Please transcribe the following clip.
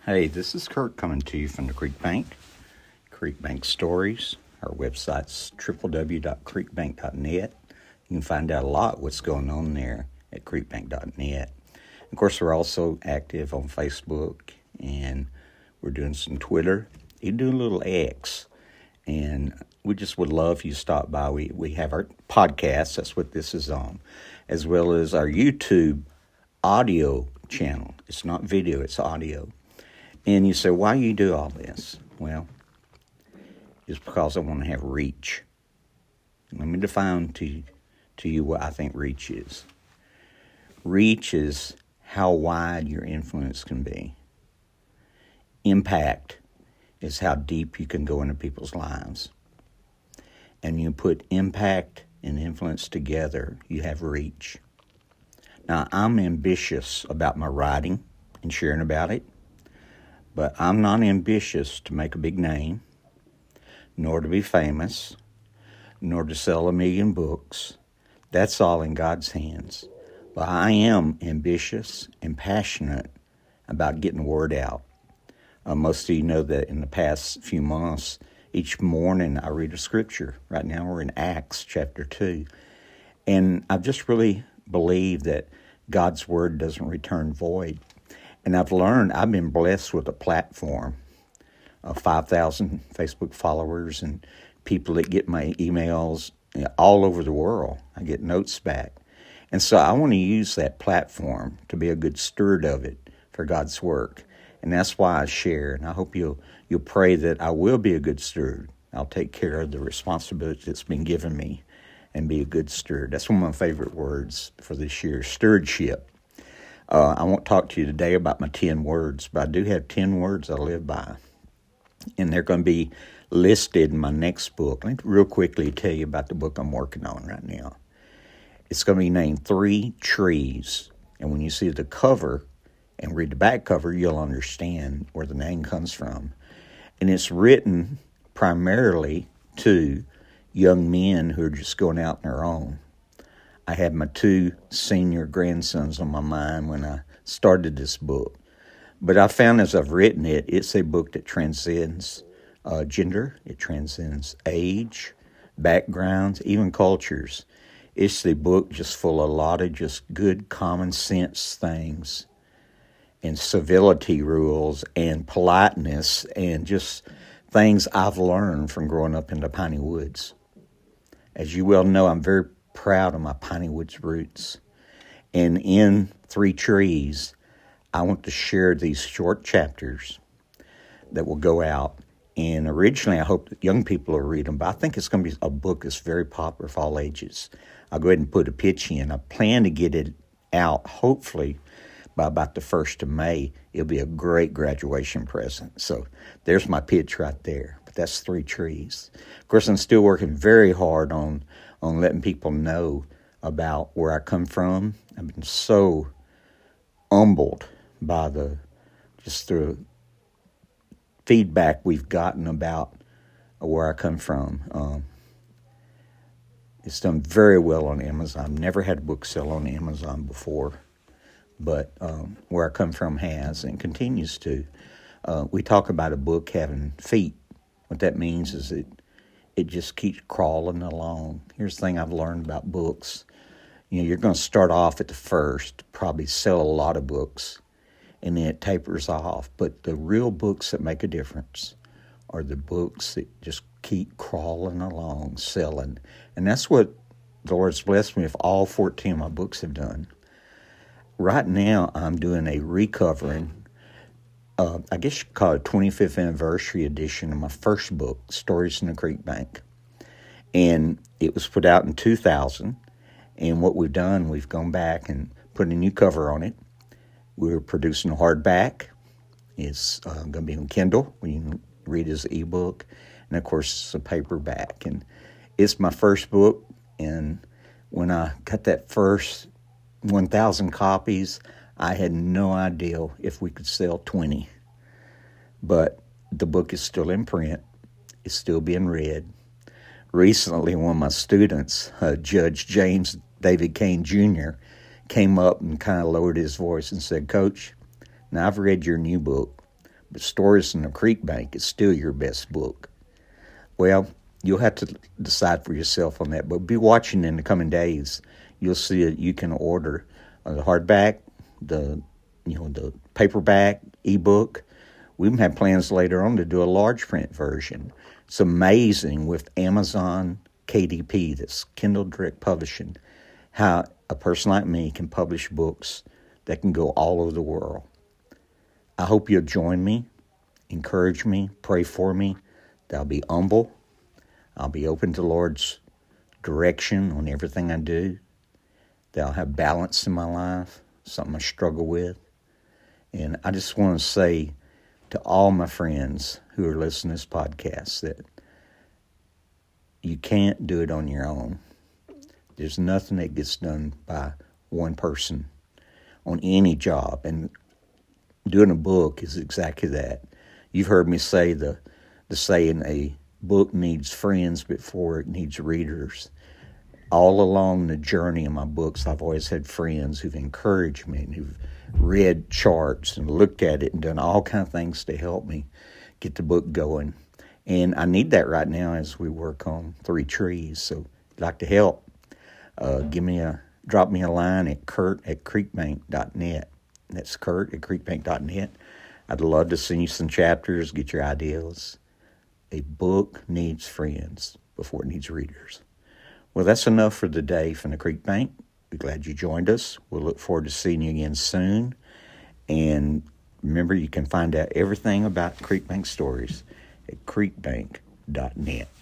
Hey, this is Kurt coming to you from the Creek Bank Stories. Our website's www.creekbank.net. You can find out a lot what's going on there at creekbank.net. Of course, we're also active on Facebook, and we're doing some Twitter. You do a little X, and we just would love if you stop by. We have our podcast, that's what this is on, as well as our YouTube audio channel. It's not video, it's audio. And you say, why you do all this? Well, it's because I want to have reach. Let me define to you what I think reach is. Reach is how wide your influence can be. Impact is how deep you can go into people's lives. And you put impact and influence together, you have reach. Now, I'm ambitious about my writing and sharing about it. But I'm not ambitious to make a big name, nor to be famous, nor to sell 1 million books. That's all in God's hands. But I am ambitious and passionate about getting the word out. Most of you know that in the past few months, each morning I read a scripture. Right now we're in Acts chapter 2. And I've just really believed that God's word doesn't return void. And I've been blessed with a platform of 5,000 Facebook followers and people that get my emails all over the world. I get notes back. And so I want to use that platform to be a good steward of it for God's work. And that's why I share. And I hope you'll pray that I will be a good steward. I'll take care of the responsibility that's been given me and be a good steward. That's one of my favorite words for this year, stewardship. I won't talk to you today about my 10 words, but I do have 10 words I live by. And they're going to be listed in my next book. Let me real quickly tell you about the book I'm working on right now. It's going to be named 3 Trees. And when you see the cover and read the back cover, you'll understand where the name comes from. And it's written primarily to young men who are just going out on their own. I had my 2 senior grandsons on my mind when I started this book. But I found as I've written it, it's a book that transcends gender, it transcends age, backgrounds, even cultures. It's the book just full of a lot of just good common sense things and civility rules and politeness and just things I've learned from growing up in the Piney Woods. As you well know, I'm very proud of my Piney Woods roots. And in 3 Trees, I want to share these short chapters that will go out. And originally, I hope that young people will read them, but I think it's going to be a book that's very popular for all ages. I'll go ahead and put a pitch in. I plan to get it out, hopefully, by about the 1st of May. It'll be a great graduation present. So there's my pitch right there. But that's 3 Trees. Of course, I'm still working very hard on letting people know about where I come from. I've been so humbled by the feedback we've gotten about where I come from. It's done very well on Amazon. I've never had a book sell on Amazon before, but where I come from has and continues to. We talk about a book having feet. What that means is it just keeps crawling along. Here's the thing I've learned about books. You're going to start off at the first, probably sell a lot of books, and then it tapers off. But the real books that make a difference are the books that just keep crawling along, selling. And that's what the Lord's blessed me with all 14 of my books have done. Right now, I'm doing a recovering, I guess you could call it 25th anniversary edition of my first book, Stories in the Creek Bank. And it was put out in 2000. And what we've done, we've gone back and put a new cover on it. We're producing a hardback. It's going to be on Kindle, where you can read it as an ebook. And, of course, it's a paperback. And it's my first book. And when I got that first 1,000 copies, I had no idea if we could sell 20. But the book is still in print. It's still being read. Recently, one of my students, Judge James David Kane Jr., came up and kind of lowered his voice and said, "Coach, now I've read your new book, but Stories from the Creek Bank is still your best book. Well, you'll have to decide for yourself on that, but be watching in the coming days. You'll see that you can order the hardback, the paperback, ebook. We even have plans later on to do a large print version. It's amazing with Amazon KDP, that's Kindle Direct Publishing, how a person like me can publish books that can go all over the world. I hope you'll join me, encourage me, pray for me, that I'll be humble. I'll be open to the Lord's direction on everything I do, that I'll have balance in my life, something I struggle with. And I just want to say to all my friends who are listening to this podcast that you can't do it on your own. There's nothing that gets done by one person on any job. And doing a book is exactly that. You've heard me say the saying, a book needs friends before it needs readers. All along the journey of my books, I've always had friends who've encouraged me and who've read charts and looked at it and done all kinds of things to help me get the book going. And I need that right now as we work on 3 Trees. So if you'd like to help, drop me a line at kurt@creekbank.net. That's kurt@creekbank.net. I'd love to send you some chapters, get your ideas. A book needs friends before it needs readers. Well, that's enough for the day from the Creek Bank. We're glad you joined us. We'll look forward to seeing you again soon. And remember, you can find out everything about Creek Bank Stories at creekbank.net.